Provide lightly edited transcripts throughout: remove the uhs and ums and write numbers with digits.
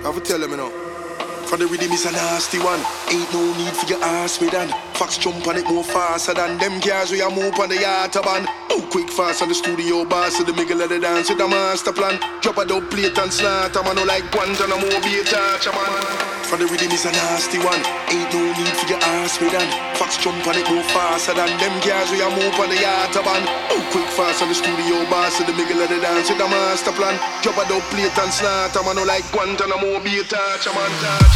have to tell them, you know. For the rhythm is a nasty one. Ain't no need for your ass with an. Fox jump on it more faster than them cars we a move on the autobahn. Oh, quick fast on the studio bars to the middle of the dance with a master plan. Drop a dub plate and slaughter man, no like Guantanamo be a torture man. For the rhythm is a nasty one. Ain't no need for your ass with an. Fox jump on it more faster than them cars we a move on the autobahn. Oh, quick fast on the studio bars to the middle of the dance with a master plan. Drop a dub plate and slaughter man, no like Guantanamo be a torture man.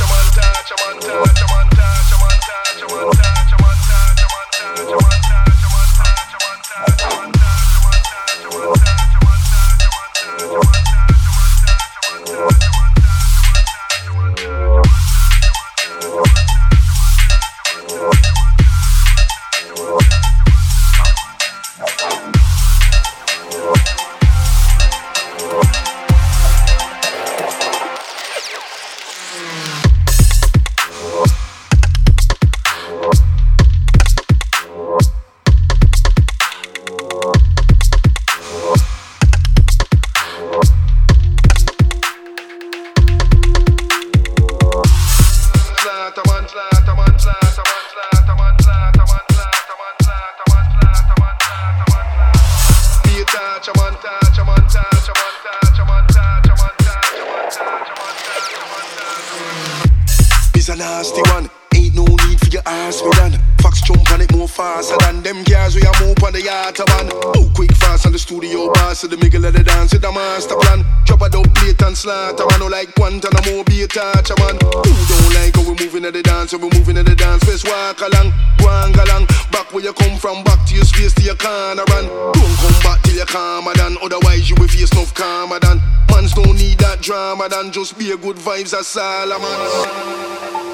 It's a nasty one. Ain't no need for your ass with an. Fox jump on it more faster than them cars we a move on the autobahn. Oh, quick fast on the studio bars to the middle of the dance with a master plan. Drop a dub plate and slaughter man, no like Guantanamo be a torture man. Who don't like how we moving at the dance? How we moving at the dance? Let's walk along, go along. Back where you come from, back to your space, to your corner and don't come back till you're calmer than. Otherwise you will face enough calmer than. Mans don't need that drama than. Just be a good vibes as Solomon.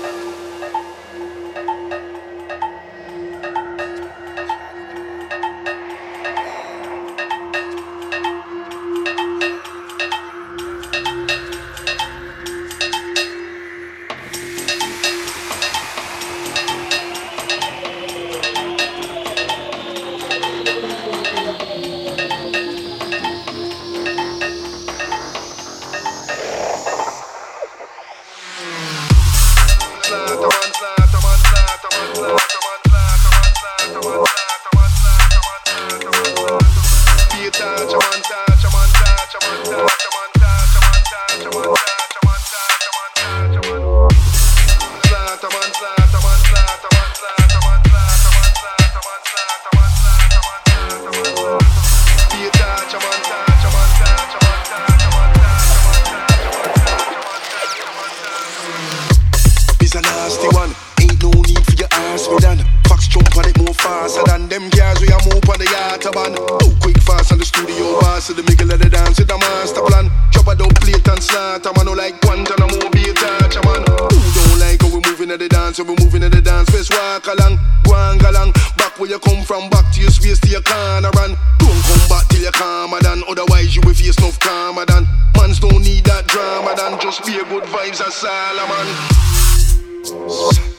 It's a nasty one. Ain't no need for your ass with an. Fox jump on it more faster than them cars we a move on the autobahn. Oh, quick fast on the studio bars to the middle of the dance with a master plan. Drop a dub plate and slaughter man, no like Guantanamo be a torture man. Who don't like how we moving at the dance? How we moving at the dance? Let's walk along, go along. Back where you come from, back to your space, to your corner and don't come back till you're calmer than. Otherwise you will face enough calmer than. Mans don't need that drama than. Just be a good vibes as Solomon.